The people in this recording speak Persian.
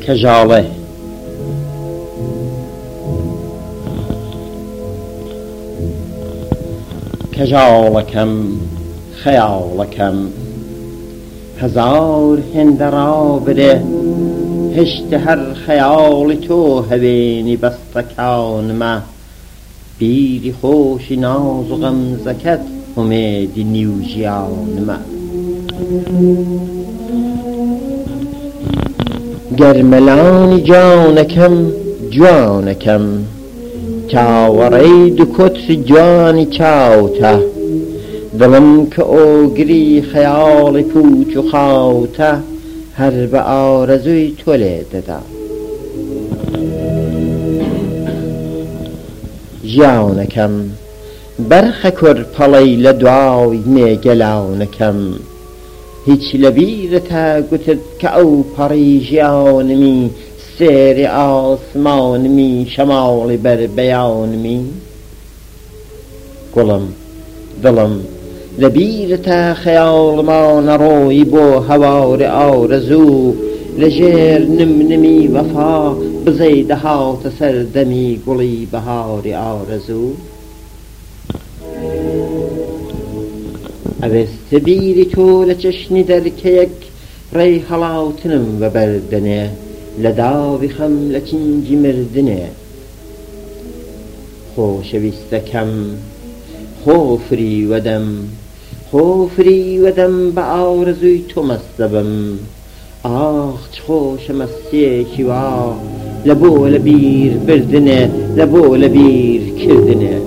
کەژاڵێ کەژاڵەکەم خەیاڵەکەم هەزار هێندە ڕابرێ هشتە هەر خەیاڵی تۆ هەوێنی بەستەکانمە بیری خۆشی ناز و غەمزەکەت ئومێدی نیو ژیانمە گەرمەلانی جانەکەم جوانەکەم چاوەڕێی دوو کۆتری جوانی چاوتە دڵم کە ئۆگری خەیاڵی پوچ و خاوتە هەر بە ئارەزووی تۆ لێ دەدا ژیانەکەم بەرخە کورپەڵەی لە دواوی نێگەلاونەکەم هیچ لە بیرەتە گوتت کە ئەو پەڕی ژیانمی سێری ئاسمانمی شەماڵی بەربەیانمی گوڵم دڵم لە بیرەتە خەیاڵمانە ڕۆی بۆ هەواری ئارەزوو لەژێر نمنمی وەفا بزەی دەهاتە سەردەمی گوڵی بەهاری ئارەزوو ئەوێستە بیری تۆ لە چەشنی دەرکەیەک ڕێی هەڵاوتنم بەبەردەنێ لە داوی خەم لە چینجی مردنێ خۆشەویستەکەم خۆفری وەدەم بە ئارەزووی تۆ مەست دەبم ئاخ چ خۆشە مەستێکی وا لە بۆ لە بیر بردنێ لە بۆ لە بیر کردنێ